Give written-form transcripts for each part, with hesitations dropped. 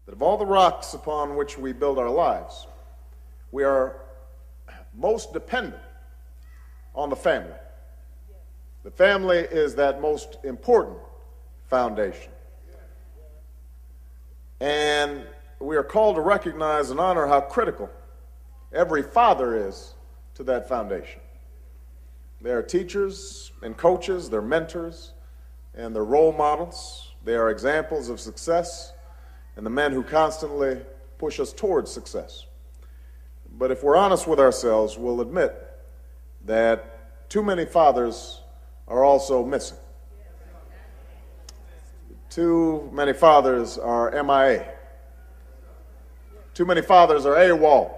that of all the rocks upon which we build our lives, we are most dependent on the family. The family is that most important foundation. And we are called to recognize and honor how critical every father is to that foundation. They are teachers and coaches, they're mentors, and they're role models. They are examples of success and the men who constantly push us towards success. But if we're honest with ourselves, we'll admit that too many fathers are also missing. Too many fathers are MIA. Too many fathers are AWOL.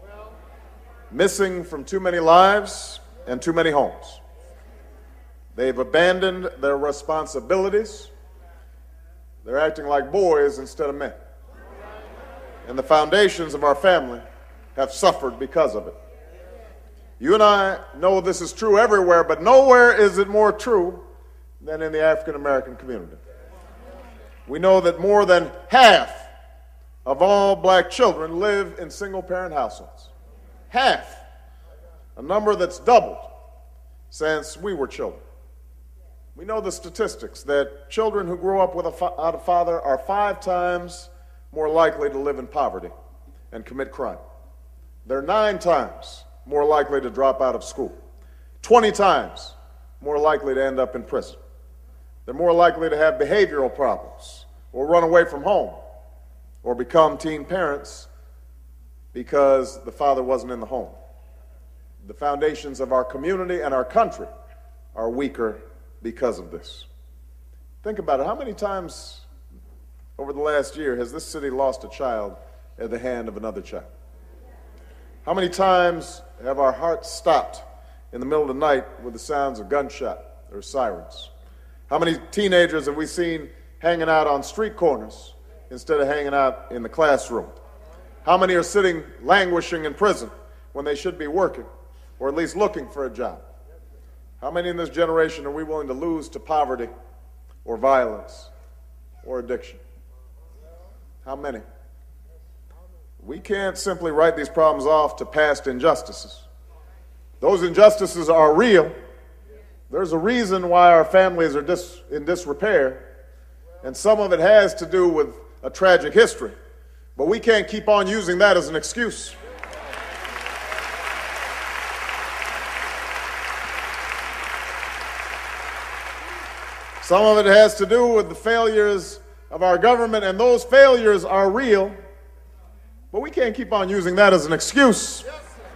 Missing from too many lives and too many homes. They've abandoned their responsibilities. They're acting like boys instead of men. And the foundations of our family have suffered because of it. You and I know this is true everywhere, but nowhere is it more true than in the African American community. We know that more than half of all black children live in single-parent households. Half. A number that's doubled since we were children. We know the statistics that children who grow up without a father are 5 times more likely to live in poverty and commit crime. They're 9 times more likely to drop out of school, 20 times more likely to end up in prison. They're more likely to have behavioral problems or run away from home or become teen parents because the father wasn't in the home. The foundations of our community and our country are weaker because of this. Think about it. How many times over the last year has this city lost a child at the hand of another child? How many times have our hearts stopped in the middle of the night with the sounds of gunshot or sirens? How many teenagers have we seen hanging out on street corners instead of hanging out in the classroom? How many are sitting languishing in prison when they should be working or at least looking for a job? How many in this generation are we willing to lose to poverty or violence or addiction? How many? We can't simply write these problems off to past injustices. Those injustices are real. There's a reason why our families are in disrepair, and some of it has to do with a tragic history. But we can't keep on using that as an excuse. Some of it has to do with the failures of our government, and those failures are real, but we can't keep on using that as an excuse.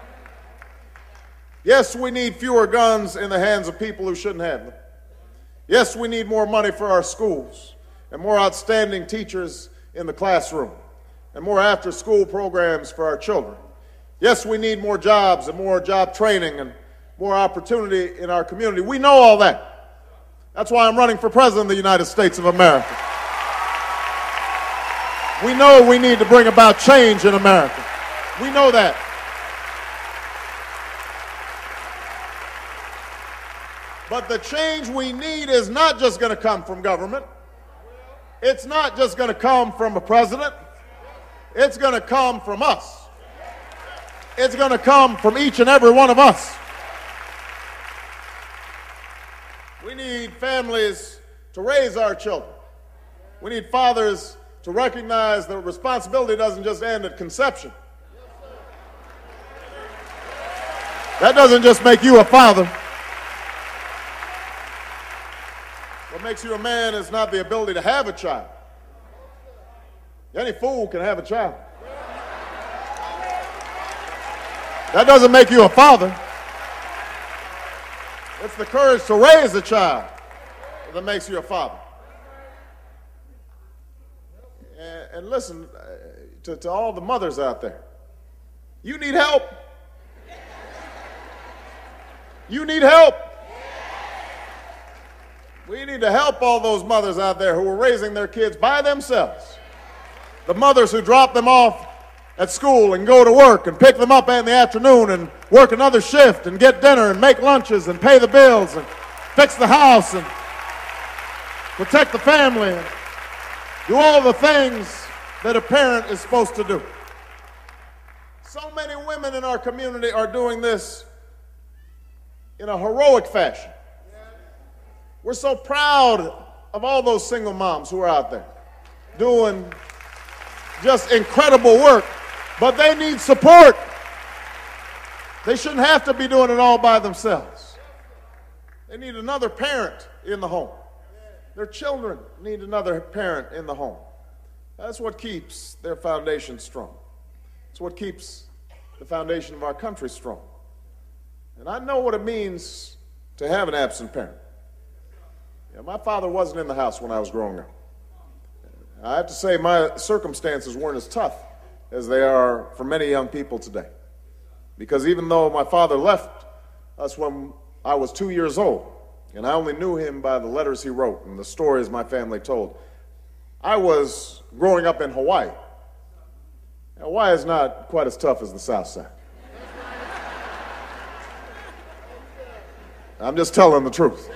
Yes, we need fewer guns in the hands of people who shouldn't have them. Yes, we need more money for our schools and more outstanding teachers in the classroom and more after-school programs for our children. Yes, we need more jobs and more job training and more opportunity in our community. We know all that. That's why I'm running for president of the United States of America. We know we need to bring about change in America. We know that. But the change we need is not just going to come from government. It's not just going to come from a president. It's going to come from us. It's going to come from each and every one of us. We need families to raise our children. We need fathers to recognize that responsibility doesn't just end at conception. That doesn't just make you a father. What makes you a man is not the ability to have a child. Any fool can have a child. That doesn't make you a father. It's the courage to raise a child that makes you a father. And listen, to all the mothers out there, you need help. You need help. We need to help all those mothers out there who are raising their kids by themselves. The mothers who drop them off at school and go to work and pick them up in the afternoon and work another shift and get dinner and make lunches and pay the bills and fix the house and protect the family and do all the things that a parent is supposed to do. So many women in our community are doing this in a heroic fashion. We're so proud of all those single moms who are out there doing just incredible work, but they need support. They shouldn't have to be doing it all by themselves. They need another parent in the home. Their children need another parent in the home. That's what keeps their foundation strong. It's what keeps the foundation of our country strong. And I know what it means to have an absent parent. My father wasn't in the house when I was growing up. I have to say my circumstances weren't as tough as they are for many young people today. Because even though my father left us when I was 2 years old, and I only knew him by the letters he wrote and the stories my family told, I was growing up in Hawaii. Hawaii is not quite as tough as the South Side. I'm just telling the truth.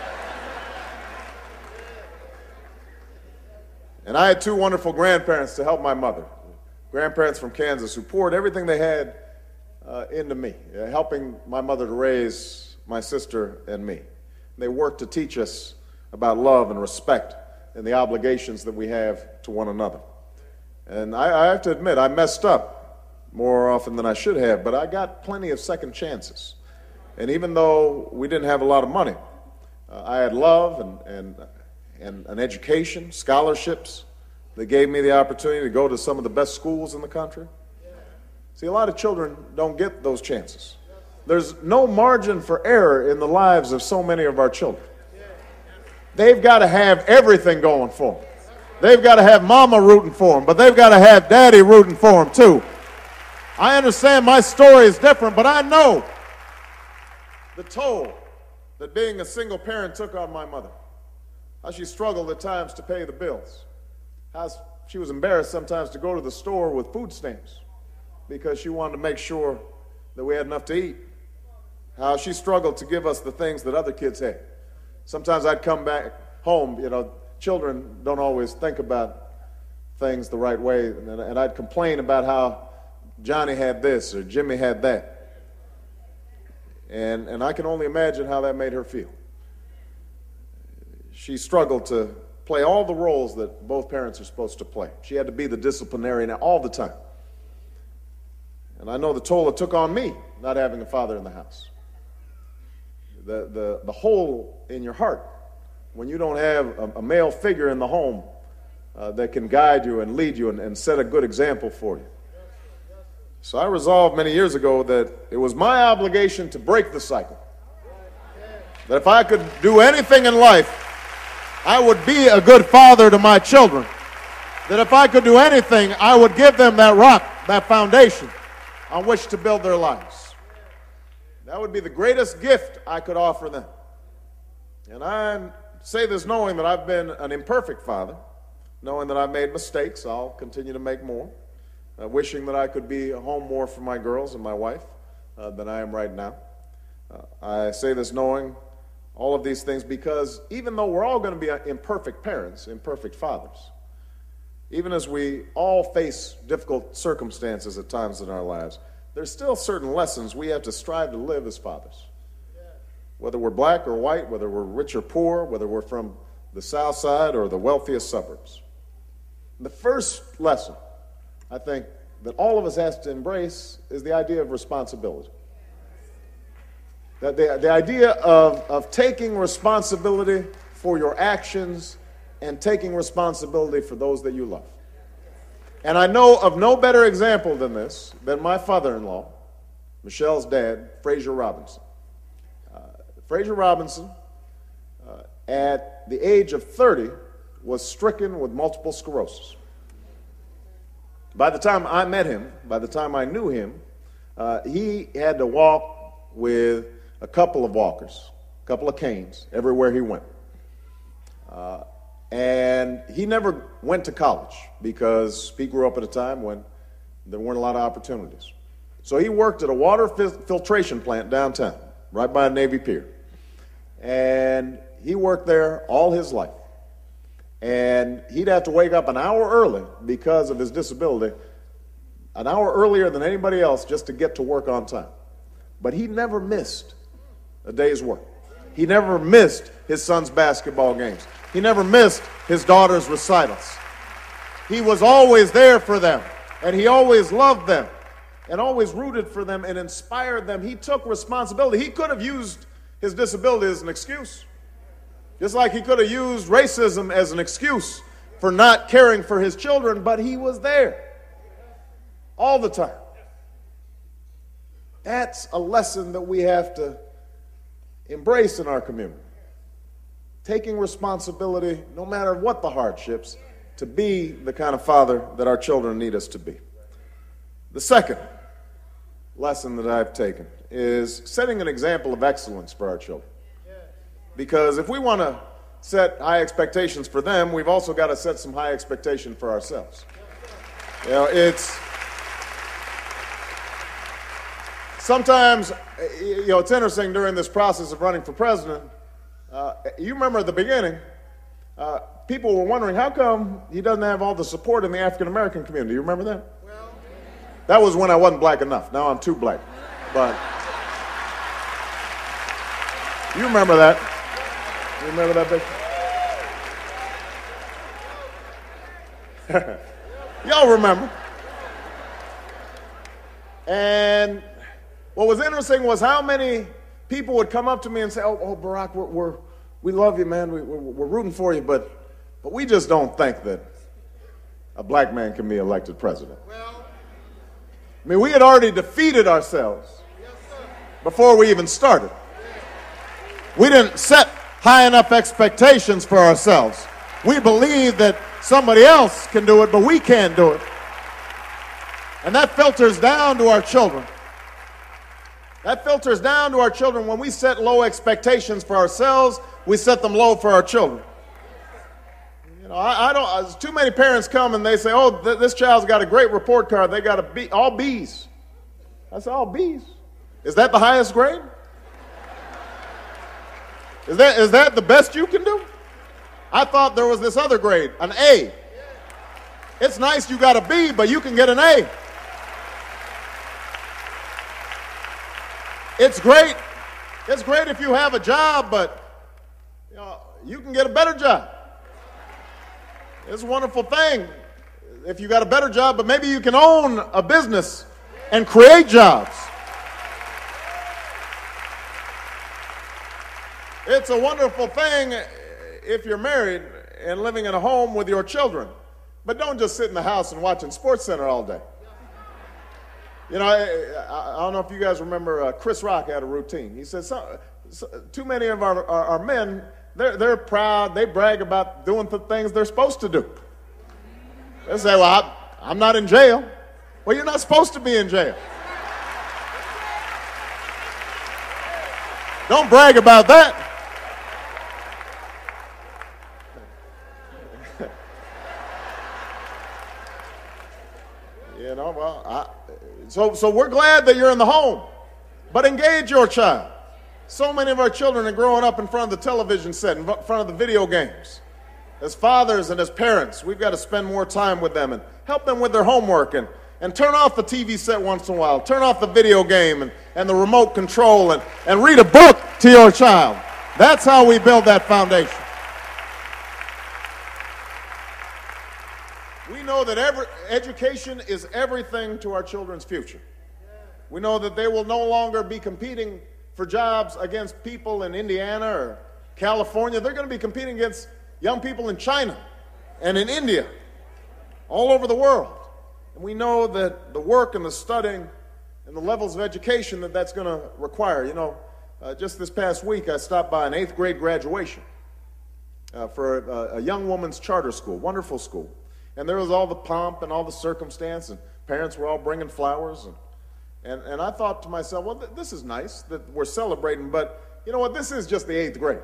And I had two wonderful grandparents to help my mother, grandparents from Kansas who poured everything they had into me, helping my mother to raise my sister and me. They worked to teach us about love and respect and the obligations that we have to one another. And I have to admit, I messed up more often than I should have, but I got plenty of second chances. And even though we didn't have a lot of money, I had love and an education, scholarships that gave me the opportunity to go to some of the best schools in the country. See, a lot of children don't get those chances. There's no margin for error in the lives of so many of our children. They've got to have everything going for them. They've got to have mama rooting for them, but they've got to have daddy rooting for them too. I understand my story is different, but I know the toll that being a single parent took on my mother. How she struggled at times to pay the bills. How she was embarrassed sometimes to go to the store with food stamps because she wanted to make sure that we had enough to eat. How she struggled to give us the things that other kids had. Sometimes I'd come back home, children don't always think about things the right way, and I'd complain about how Johnny had this or Jimmy had that. And I can only imagine how that made her feel. She struggled to play all the roles that both parents are supposed to play. She had to be the disciplinarian all the time. And I know the toll it took on me not having a father in the house. The hole in your heart when you don't have a male figure in the home that can guide you and lead you and set a good example for you. So I resolved many years ago that it was my obligation to break the cycle. That if I could do anything in life, I would be a good father to my children. That if I could do anything, I would give them that rock, that foundation on which to build their lives. That would be the greatest gift I could offer them. And I say this knowing that I've been an imperfect father, knowing that I've made mistakes. I'll continue to make more, wishing that I could be home more for my girls and my wife than I am right now. I say this knowing all of these things because even though we're all going to be imperfect parents, imperfect fathers, even as we all face difficult circumstances at times in our lives, there's still certain lessons we have to strive to live as fathers. Whether we're black or white, whether we're rich or poor, whether we're from the South Side or the wealthiest suburbs. The first lesson, I think, that all of us has to embrace is the idea of responsibility. That the idea of taking responsibility for your actions and taking responsibility for those that you love. And I know of no better example than this, than my father-in-law, Michelle's dad, Frazier Robinson. Frazier Robinson, at the age of 30, was stricken with multiple sclerosis. By the time I met him, by the time I knew him, he had to walk with a couple of walkers, a couple of canes, everywhere he went. And he never went to college because he grew up at a time when there weren't a lot of opportunities. So he worked at a water filtration plant downtown, right by a Navy pier. And he worked there all his life. And he'd have to wake up an hour early because of his disability, an hour earlier than anybody else just to get to work on time. But he never missed a day's work. He never missed his son's basketball games. He never missed his daughter's recitals. He was always there for them, and he always loved them and always rooted for them and inspired them. He took responsibility. He could have used his disability as an excuse, just like he could have used racism as an excuse for not caring for his children, but he was there all the time. That's a lesson that we have to embrace in our community. Taking responsibility, no matter what the hardships, to be the kind of father that our children need us to be. The second lesson that I've taken is setting an example of excellence for our children. Because if we want to set high expectations for them, we've also got to set some high expectations for ourselves. You know, sometimes, it's interesting during this process of running for president. You remember at the beginning, people were wondering how come he doesn't have all the support in the African American community. You remember that? That was when I wasn't black enough. Now I'm too black. But you remember that? You remember that, Bishop? Y'all remember. And what was interesting was how many people would come up to me and say, oh Barack, we love you, man. We're rooting for you, but we just don't think that a black man can be elected president. I mean, we had already defeated ourselves before we even started. We didn't set high enough expectations for ourselves. We believe that somebody else can do it, but we can't do it. And that filters down to our children. That filters down to our children. When we set low expectations for ourselves, we set them low for our children. I don't. Too many parents come and they say, "Oh, this child's got a great report card. They got all B's." I say, "All B's? Is that the highest grade? Is that the best you can do? I thought there was this other grade, an A. It's nice you got a B, but you can get an A. It's great. It's great if you have a job, but you can get a better job. It's a wonderful thing if you got a better job, but maybe you can own a business and create jobs. It's a wonderful thing if you're married and living in a home with your children, but don't just sit in the house and watching SportsCenter all day. I don't know if you guys remember Chris Rock had a routine. He said, too many of our men, they're proud, they brag about doing the things they're supposed to do. They say, well, I'm not in jail. Well, you're not supposed to be in jail. Don't brag about that. So we're glad that you're in the home, but engage your child. So many of our children are growing up in front of the television set, in front of the video games. As fathers and as parents, we've got to spend more time with them and help them with their homework and turn off the TV set once in a while, turn off the video game and the remote control and read a book to your child. That's how we build that foundation. We know that education is everything to our children's future. We know that they will no longer be competing for jobs against people in Indiana or California. They're going to be competing against young people in China and in India, all over the world. And we know that the work and the studying and the levels of education that's going to require. Just this past week, I stopped by an 8th grade graduation for a young woman's charter school, wonderful school. And there was all the pomp and all the circumstance, and parents were all bringing flowers. And I thought to myself, well, this is nice that we're celebrating, but you know what? This is just the 8th grade.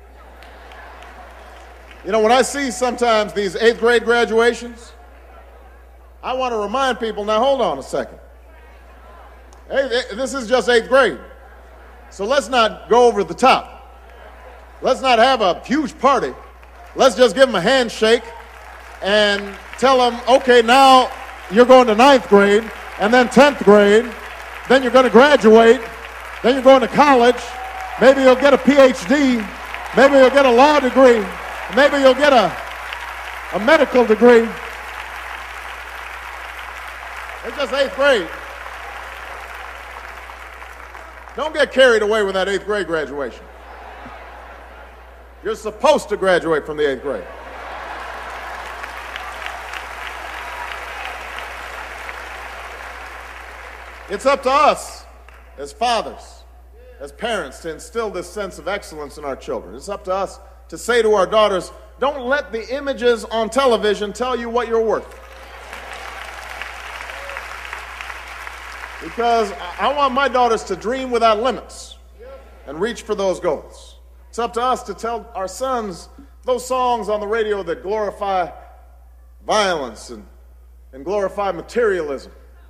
When I see sometimes these 8th grade graduations, I want to remind people, now hold on a second. Hey, this is just 8th grade. So let's not go over the top. Let's not have a huge party Let's just give them a handshake and tell them, okay, now you're going to 9th grade and then 10th grade. Then you're going to graduate. Then you're going to college. Maybe you'll get a PhD. Maybe you'll get a law degree. Maybe you'll get a medical degree. It's just 8th grade. Don't get carried away with that 8th grade graduation. You're supposed to graduate from the 8th grade. It's up to us as fathers, as parents, to instill this sense of excellence in our children. It's up to us to say to our daughters, don't let the images on television tell you what you're worth. Because I want my daughters to dream without limits and reach for those goals. It's up to us to tell our sons those songs on the radio that glorify violence and glorify materialism.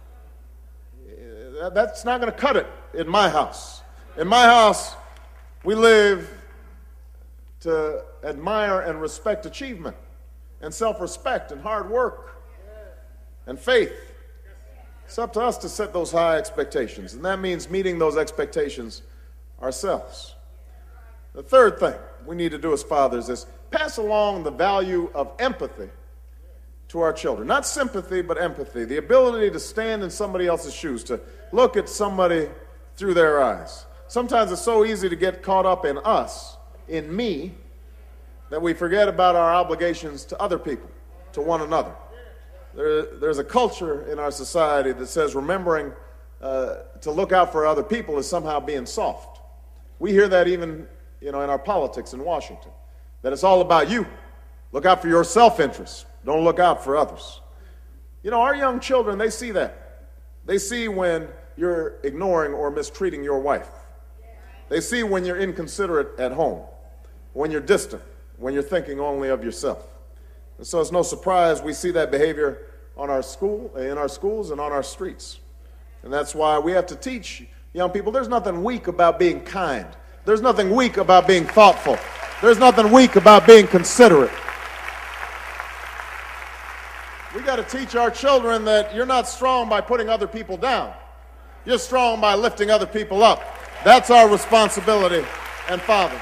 That's not going to cut it in my house. In my house, we live to admire and respect achievement and self-respect and hard work and faith. It's up to us to set those high expectations, and that means meeting those expectations ourselves. The third thing we need to do as fathers is pass along the value of empathy to our children. Not sympathy, but empathy. The ability to stand in somebody else's shoes, to look at somebody through their eyes. Sometimes it's so easy to get caught up in us, in me, that we forget about our obligations to other people, to one another. There's a culture in our society that says remembering to look out for other people is somehow being soft. We hear that even in our politics in Washington, that it's all about you. Look out for your self-interest. Don't look out for others. Our young children, they see that. They see when you're ignoring or mistreating your wife. They see when you're inconsiderate at home, when you're distant, when you're thinking only of yourself. And so it's no surprise we see that behavior in our schools and on our streets. And that's why we have to teach young people there's nothing weak about being kind. There's nothing weak about being thoughtful. There's nothing weak about being considerate. We got to teach our children that you're not strong by putting other people down. You're strong by lifting other people up. That's our responsibility and fathers.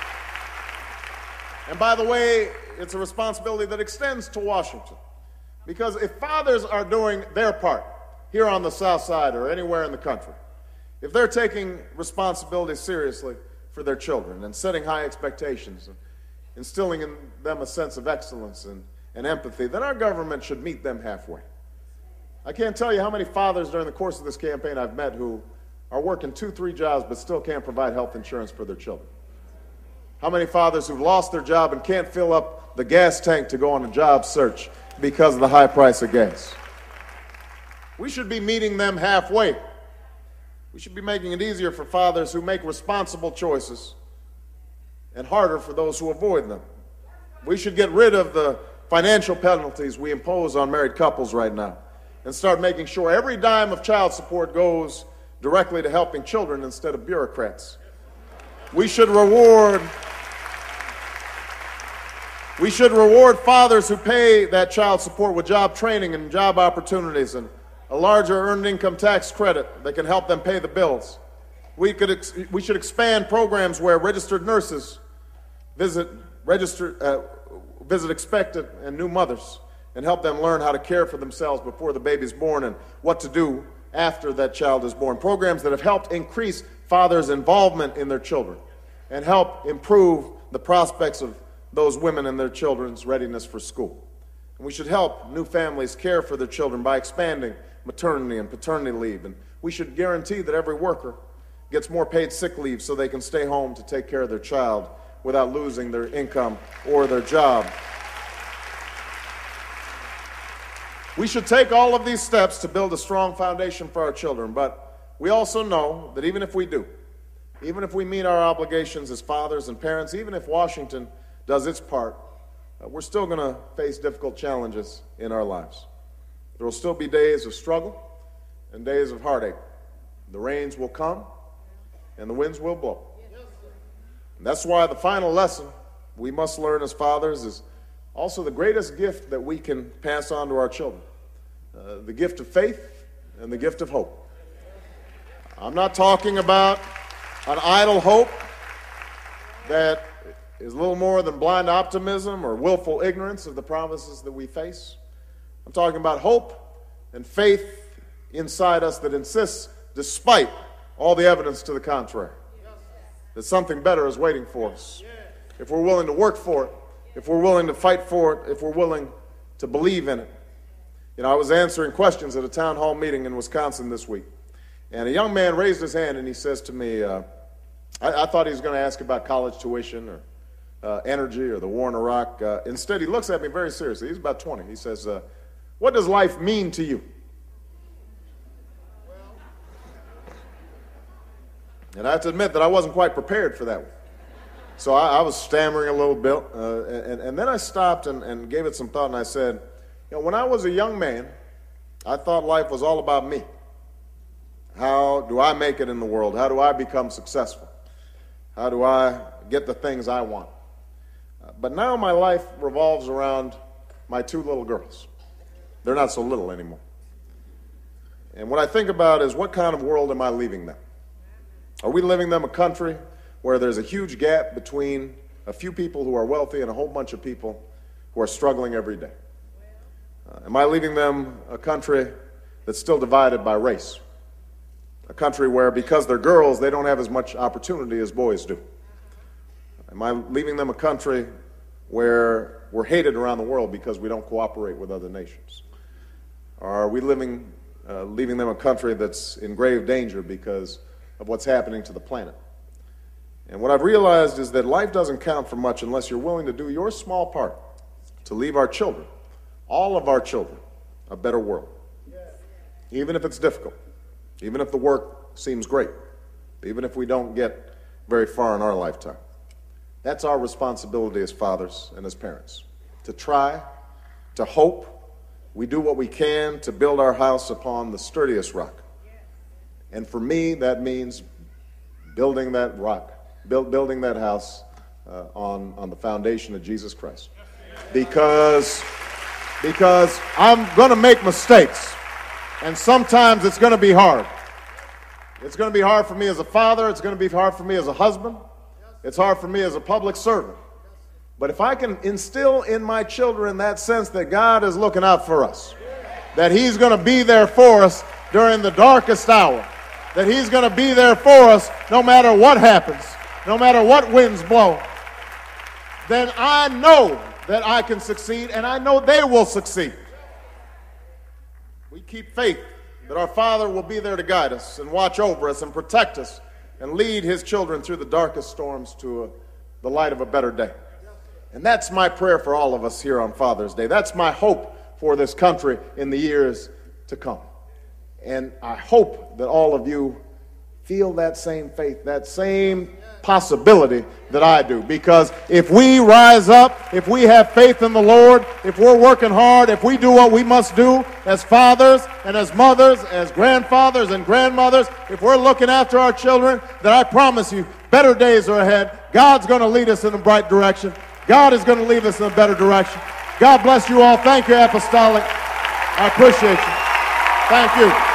And by the way, it's a responsibility that extends to Washington. Because if fathers are doing their part here on the South Side or anywhere in the country, if they're taking responsibility seriously for their children and setting high expectations and instilling in them a sense of excellence and empathy, then our government should meet them halfway. I can't tell you how many fathers during the course of this campaign I've met who are working 2-3 jobs but still can't provide health insurance for their children. How many fathers who've lost their job and can't fill up the gas tank to go on a job search because of the high price of gas? We should be meeting them halfway. We should be making it easier for fathers who make responsible choices and harder for those who avoid them. We should get rid of the financial penalties we impose on married couples right now and start making sure every dime of child support goes directly to helping children instead of bureaucrats. We should reward fathers who pay that child support with job training and job opportunities and a larger earned income tax credit that can help them pay the bills. We should expand programs where registered nurses visit expectant and new mothers and help them learn how to care for themselves before the baby's born and what to do after that child is born. Programs that have helped increase fathers' involvement in their children and help improve the prospects of those women and their children's readiness for school. And we should help new families care for their children by expanding maternity and paternity leave. And we should guarantee that every worker gets more paid sick leave so they can stay home to take care of their child without losing their income or their job. We should take all of these steps to build a strong foundation for our children, but we also know that even if we do, even if we meet our obligations as fathers and parents, even if Washington does its part, we're still going to face difficult challenges in our lives. There will still be days of struggle and days of heartache. The rains will come and the winds will blow. And that's why the final lesson we must learn as fathers is also the greatest gift that we can pass on to our children. The gift of faith and the gift of hope. I'm not talking about an idle hope that is little more than blind optimism or willful ignorance of the promises that we face. I'm talking about hope and faith inside us that insists, despite all the evidence to the contrary, that something better is waiting for us. If we're willing to work for it, if we're willing to fight for it, if we're willing to believe in it. You know, I was answering questions at a town hall meeting in Wisconsin this week, and a young man raised his hand and he says to me, I thought he was going to ask about college tuition or energy or the war in Iraq. Instead, he looks at me very seriously. He's about 20. He says, what does life mean to you? And I have to admit that I wasn't quite prepared for that one. So I was stammering a little bit, and then I stopped and gave it some thought, and I said, you know, when I was a young man, I thought life was all about me. How do I make it in the world? How do I become successful? How do I get the things I want? But now my life revolves around my two little girls. They're not so little anymore. And what I think about is, what kind of world am I leaving them? Are we leaving them a country where there's a huge gap between a few people who are wealthy and a whole bunch of people who are struggling every day? Am I leaving them a country that's still divided by race? A country where, because they're girls, they don't have as much opportunity as boys do? Am I leaving them a country where we're hated around the world because we don't cooperate with other nations? Or are we leaving them a country that's in grave danger because of what's happening to the planet? And what I've realized is that life doesn't count for much unless you're willing to do your small part to leave our children, all of our children, a better world. Even if it's difficult, even if the work seems great, even if we don't get very far in our lifetime. That's our responsibility as fathers and as parents, to try, to hope. We do what we can to build our house upon the sturdiest rock. And for me, that means building that rock, building that house on the foundation of Jesus Christ. Because I'm going to make mistakes, and sometimes it's going to be hard. It's going to be hard for me as a father. It's going to be hard for me as a husband. It's hard for me as a public servant. But if I can instill in my children that sense that God is looking out for us, that He's going to be there for us during the darkest hour, that He's going to be there for us no matter what happens, no matter what winds blow, then I know that I can succeed, and I know they will succeed. We keep faith that our Father will be there to guide us and watch over us and protect us and lead His children through the darkest storms to the light of a better day. And that's my prayer for all of us here on Father's Day. That's my hope for this country in the years to come. And I hope that all of you feel that same faith, that same possibility that I do. Because if we rise up, if we have faith in the Lord, if we're working hard, if we do what we must do as fathers and as mothers, as grandfathers and grandmothers, if we're looking after our children, then I promise you, better days are ahead. God's going to lead us in a bright direction. God is going to lead us in a better direction. God bless you all. Thank you, Apostolic. I appreciate you. Thank you.